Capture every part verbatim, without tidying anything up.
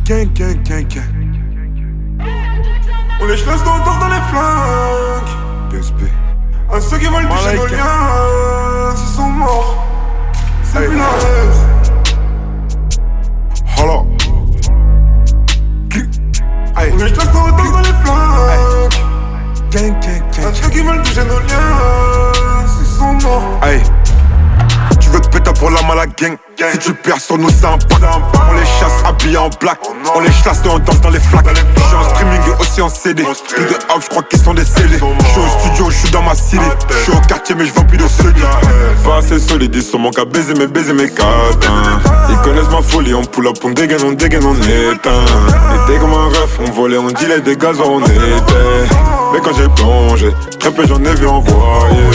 Gang, gang, gang, gang. On les chlasse dans, dans les flancs. B S P. À ceux qui veulent toucher nos liens, ils sont morts. C'est plus la rêve. Hello. On les chlasse dans, dans les flancs. Gang, gang, gang. À ceux qui veulent toucher nos liens, ils sont morts. Hey. Tu veux te péter pour la mala gang. Si tu perds sur nous c'est un pack. On les chasse habillés en black. On les chasse et on danse dans les flaques. J'suis en streaming et aussi en C D. Plus de house, j'crois qu'ils sont décédés. J'suis au studio, j'suis dans ma cité. J'suis au quartier mais j'vends plus de solide. Pas assez solide, ils sont mon qu'à baiser mes baiser mes catins. Ils connaissent ma folie, on pull up, on dégaine, on dégaine, on éteint. Était comme un ref, on volait, on dealait des gaz, on était. Mais quand j'ai plongé, très peu j'en ai vu envoyer.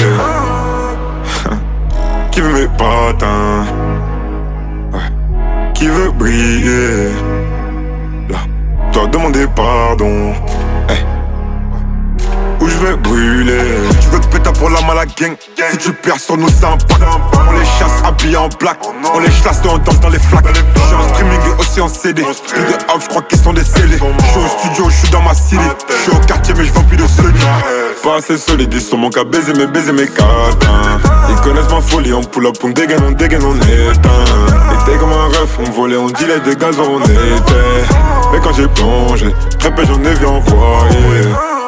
Qui veut mes patins? Ouais. Qui veut briller? Là, dois demander pardon. Hey. Où je vais brûler? Tu veux te péter pour la mala gang. Si tu perds sur nous c'est un pack. On les chasse habillés en black. On les chasse et on danse dans les flaques. J'suis en streaming et aussi en C D. Plus de house, j'crois qu'ils sont décédés. J'suis au studio, j'suis dans ma cité. J'suis au quartier mais j'vends plus de solide. Pas assez solide, ils sont mon qu'à baiser mes baiser mes catins. Ils connaissent ma folie, on pull up, on dégaine, on dégaine, on éteint. Était comme un ref, on volait, on dealait des gaz, on était. Mais quand j'ai plongé, très peu j'en ai vu envoyer.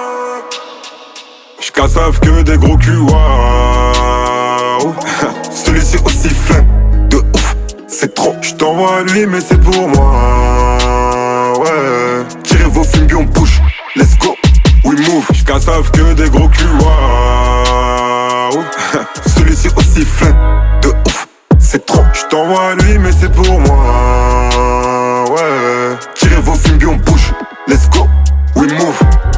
J'cassave que des gros culs, waouh. Celui-ci aussi flemme, de ouf, c'est trop. J't'envoie à lui, mais c'est pour moi, ouais. Tirez vos films, on push, let's go, we move. J'cassave que des gros culs, waouh. Celui-ci aussi flemme, de ouf, c'est trop. J't'envoie à lui, mais c'est pour moi, ouais. Tirez vos films, on push, let's go, we move.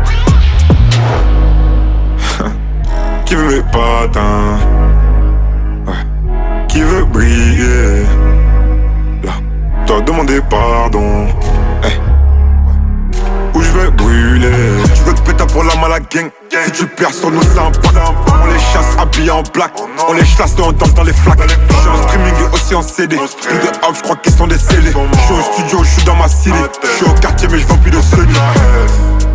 Qui veut mes patins? Ouais. Qui veut briller? Là, dois demander pardon. Hey. Où je vais brûler? Tu veux te péter pour la mala gang. Si tu perds sur nous c'est un pack. On les chasse habillés en black. On les chasse et on danse dans les flaques. J'suis en streaming et aussi en C D. Plus de house, j'crois qu'ils sont décédés. J'suis au studio, j'suis dans ma cité. J'suis au quartier mais j'vends plus de solide.